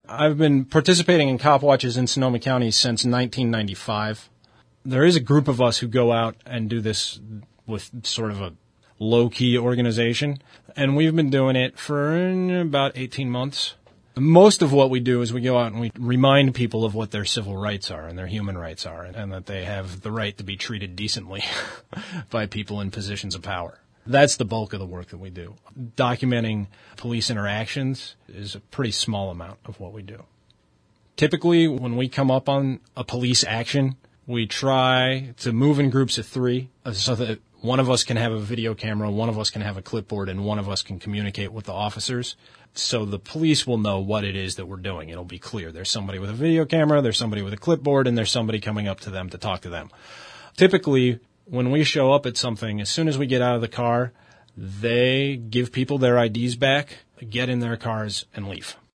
I've been participating in cop watches in Sonoma County since 1995. There is a group of us who go out and do this with sort of a low-key organization, and we've been doing it for about 18 months. Most of what we do is we go out and we remind people of what their civil rights are and their human rights are, and that they have the right to be treated decently by people in positions of power. That's the bulk of the work that we do. Documenting police interactions is a pretty small amount of what we do. Typically, when we come up on a police action, we try to move in groups of 3 so that one of us can have a video camera, one of us can have a clipboard, and one of us can communicate with the officers. So the police will know what it is that we're doing. It'll be clear. There's somebody with a video camera, there's somebody with a clipboard, and there's somebody coming up to them to talk to them. Typically, when we show up at something, as soon as we get out of the car, they give people their IDs back, get in their cars, and leave.